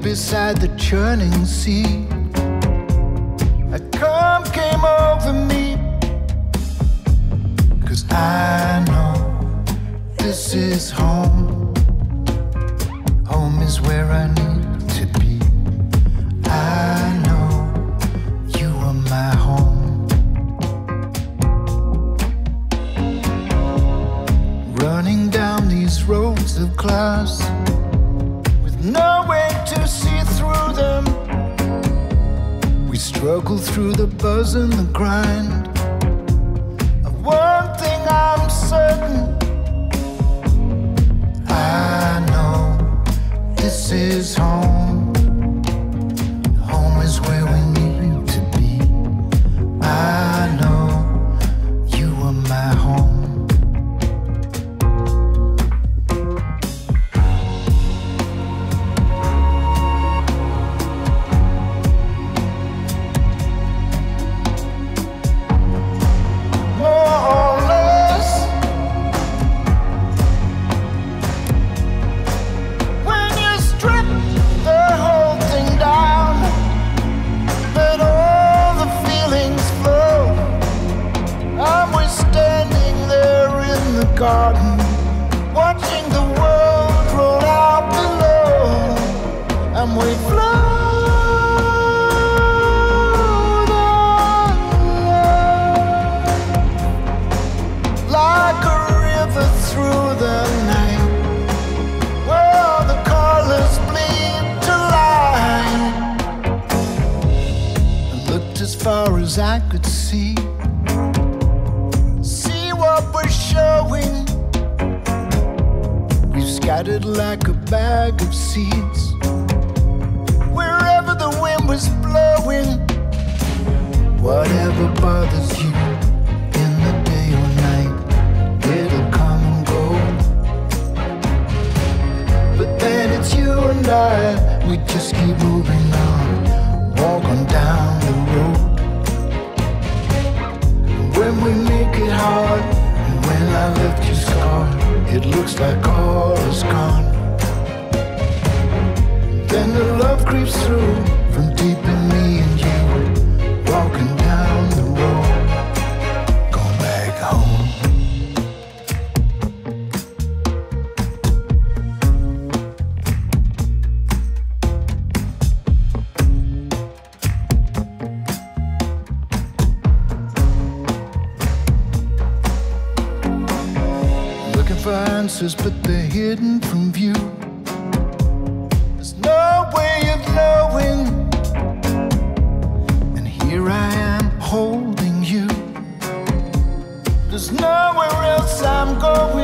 beside the churning sea. A calm came over me, 'cause I know this is home. Home is where I need to be. I know you are my home. Running down these roads of glass, with no way to see through them. We struggle through the buzz and the grind. Of one thing I'm certain, I know this is home. Home is where we need to be. I know you are my home. Garden, watching the world roll out below, and we float on like a river through the night, where the colors bleed to light. I looked as far as I could see what we're showing. We've scattered like a bag of seeds wherever the wind was blowing. Whatever bothers you in the day or night, it'll come and go. But then it's you and I, we just keep moving on, walking down the road. When we make it hard, and when I left you scarred, it looks like all is gone. Then the love creeps through from deep in me and you, walking down the road, going back home. Answers, but they're hidden from view. There's no way of knowing, and here I am holding you. There's nowhere else I'm going.